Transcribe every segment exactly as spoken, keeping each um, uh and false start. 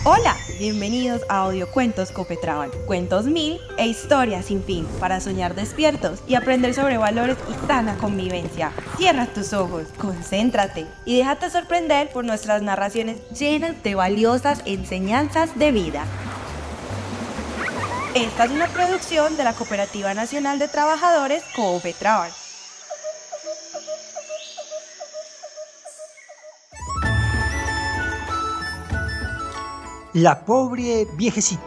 Hola, bienvenidos a Audiocuentos Copetraban, cuentos mil e historias sin fin para soñar despiertos y aprender sobre valores y sana convivencia. Cierra tus ojos, concéntrate y déjate sorprender por nuestras narraciones llenas de valiosas enseñanzas de vida. Esta es una producción de la Cooperativa Nacional de Trabajadores Copetraban. La pobre viejecita.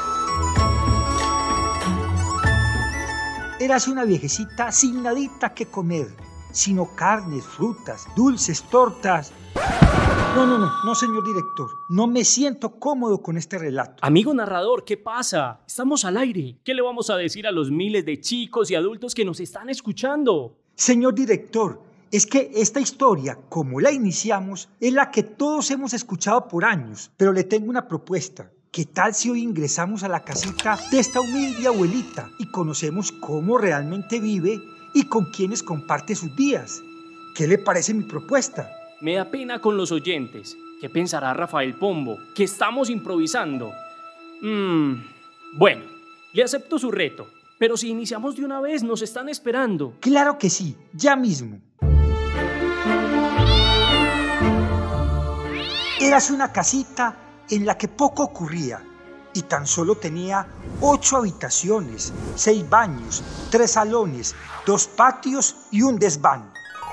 Érase una viejecita sin nadita que comer, sino carnes, frutas, dulces, tortas. No, no, no, no, señor director. No me siento cómodo con este relato. Amigo narrador, ¿qué pasa? Estamos al aire. ¿Qué le vamos a decir a los miles de chicos y adultos que nos están escuchando? Señor director, es que esta historia, como la iniciamos, es la que todos hemos escuchado por años, pero le tengo una propuesta. ¿Qué tal si hoy ingresamos a la casita de esta humilde abuelita y conocemos cómo realmente vive y con quienes comparte sus días? ¿Qué le parece mi propuesta? Me da pena con los oyentes. ¿Qué pensará Rafael Pombo? ¿Que estamos improvisando? Mmm, bueno, le acepto su reto, pero si iniciamos de una vez nos están esperando. Claro que sí, ya mismo. Érase una casita en la que poco ocurría y tan solo tenía ocho habitaciones, seis baños, tres salones, dos patios y un desván.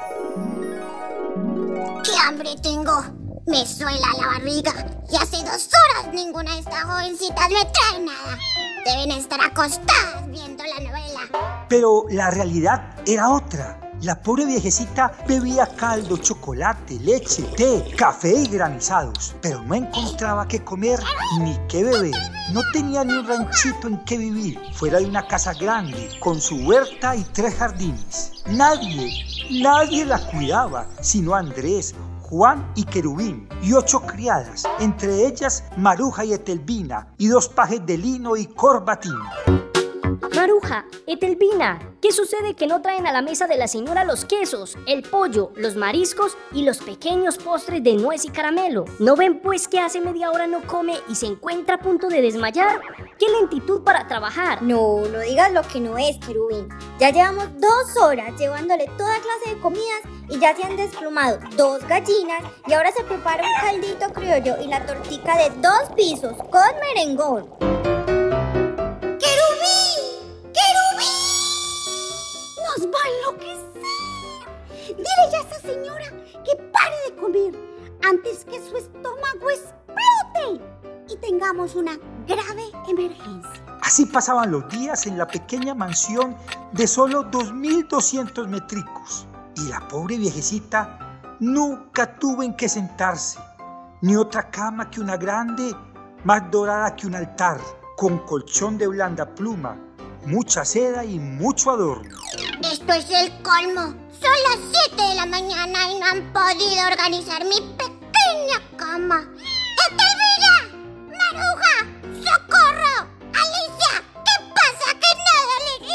¡Qué hambre tengo! Me suela la barriga y hace dos horas ninguna de estas jovencitas me trae nada. Deben estar acostadas viendo la novela. Pero la realidad era otra. La pobre viejecita bebía caldo, chocolate, leche, té, café y granizados, pero no encontraba qué comer ni qué beber. No tenía ni un ranchito en que vivir, fuera de una casa grande, con su huerta y tres jardines. Nadie, nadie la cuidaba, sino Andrés, Juan y Querubín, y ocho criadas, entre ellas Maruja y Etelvina, y dos pajes de lino y corbatín. Maruja, Etelvina, ¿qué sucede que no traen a la mesa de la señora los quesos, el pollo, los mariscos y los pequeños postres de nuez y caramelo? ¿No ven pues que hace media hora no come y se encuentra a punto de desmayar? ¡Qué lentitud para trabajar! No, no digas lo que no es, Querubín. Ya llevamos dos horas llevándole toda clase de comidas y ya se han desplumado dos gallinas y ahora se prepara un caldito criollo y la tortica de dos pisos con merengón. ¡Nos va a enloquecer! Dile ya a esa señora que pare de comer antes que su estómago explote y tengamos una grave emergencia. Así pasaban los días en la pequeña mansión de solo dos mil doscientos métricos. Y la pobre viejecita nunca tuvo en qué sentarse, ni otra cama que una grande, más dorada que un altar, con colchón de blanda pluma, mucha seda y mucho adorno. Esto es el colmo. Son las siete de la mañana y no han podido organizar mi pequeña cama. ¡Etelvina! ¡Maruja! ¡Socorro! ¡Alicia! ¿Qué pasa? ¡Que nada le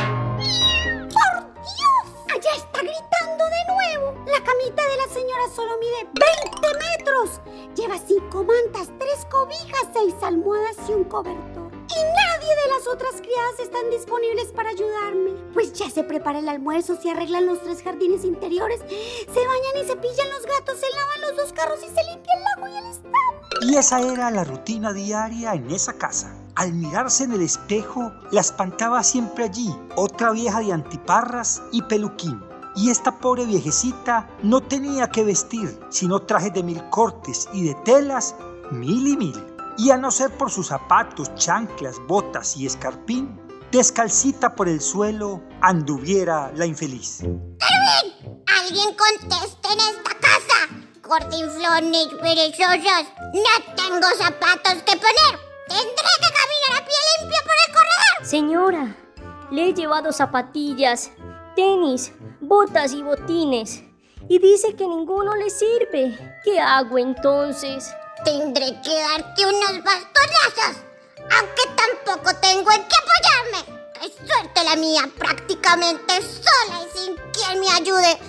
rinde! ¡Por Dios! Allá está gritando de nuevo. La camita de la señora solo mide veinte metros. Lleva cinco mantas, tres cobijas, seis almohadas y un cobertor. Y nadie de las otras criadas están disponibles para ayudarme. Pues ya se prepara el almuerzo, se arreglan los tres jardines interiores, se bañan y cepillan los gatos, se lavan los dos carros y se limpia el lago y el establo. Y esa era la rutina diaria en esa casa. Al mirarse en el espejo, la espantaba siempre allí, otra vieja de antiparras y peluquín. Y esta pobre viejecita no tenía que vestir, sino trajes de mil cortes y de telas, mil y mil. Y a no ser por sus zapatos, chanclas, botas y escarpín, descalcita por el suelo anduviera la infeliz. ¡Querubín! ¡Alguien conteste en esta casa! ¡Gordinflones perezosos! ¡No tengo zapatos que poner! ¡Tendré que caminar a pie limpio por el corredor! Señora, le he llevado zapatillas, tenis, botas y botines y dice que ninguno le sirve. ¿Qué hago entonces? Tendré que darte unos bastonazos, aunque tampoco tengo en qué apoyarme. ¡Qué suerte la mía! Prácticamente sola y sin quien me ayude.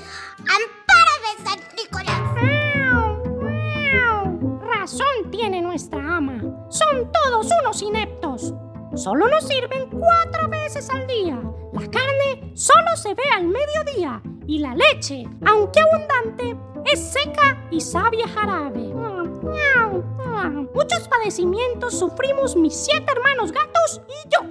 ¡Ampárame, Santrícola! Razón tiene nuestra ama. mamá. Son todos unos ineptos. Solo nos sirven cuatro veces al día. La carne solo se ve al mediodía. Y la leche, aunque abundante, es seca y sabe a jarabe. Muchos padecimientos sufrimos mis siete hermanos gatos y yo.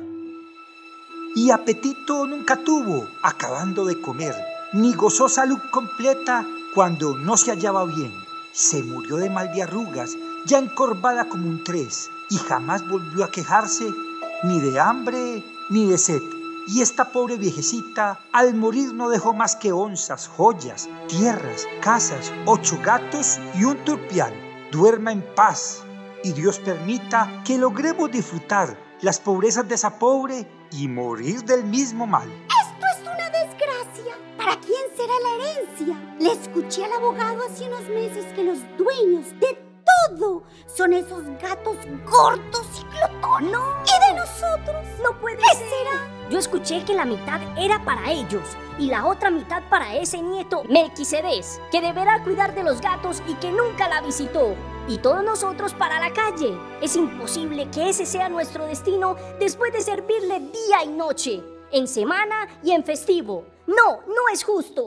Y apetito nunca tuvo, acabando de comer, ni gozó salud completa cuando no se hallaba bien. Se murió de mal de arrugas, ya encorvada como un tres, y jamás volvió a quejarse ni de hambre ni de sed. Y esta pobre viejecita al morir no dejó más que onzas, joyas, tierras, casas, ocho gatos y un turpial. Duerma en paz y Dios permita que logremos disfrutar las pobrezas de esa pobre y morir del mismo mal. Esto es una desgracia. ¿Para quién será la herencia? Le escuché al abogado hace unos meses que los dueños de todo son esos gatos gordos y glotones. ¡No! ¿Y de nosotros? No puede ¿Qué ser. será? Yo escuché que la mitad era para ellos y la otra mitad para ese nieto Melquisedec, que deberá cuidar de los gatos y que nunca la visitó. Y todos nosotros para la calle. Es imposible que ese sea nuestro destino después de servirle día y noche, en semana y en festivo. No, no es justo.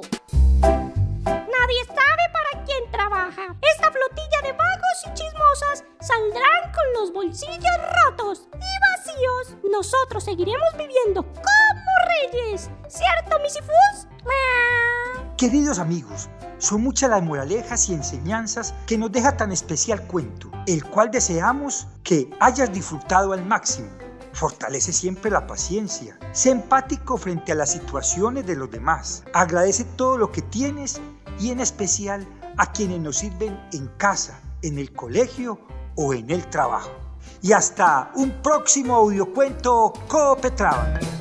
Nadie sabe para quién trabaja. Esta flotilla de vagos y chismosas saldrán con los bolsillos rotos y vacíos. Nosotros seguiremos viviendo como reyes. ¿Cierto, Misifus? Queridos amigos, son muchas las moralejas y enseñanzas que nos deja tan especial cuento, el cual deseamos que hayas disfrutado al máximo. Fortalece siempre la paciencia. Sé empático frente a las situaciones de los demás. Agradece todo lo que tienes y en especial a quienes nos sirven en casa, en el colegio o en el trabajo. Y hasta un próximo audiocuento Copetraban.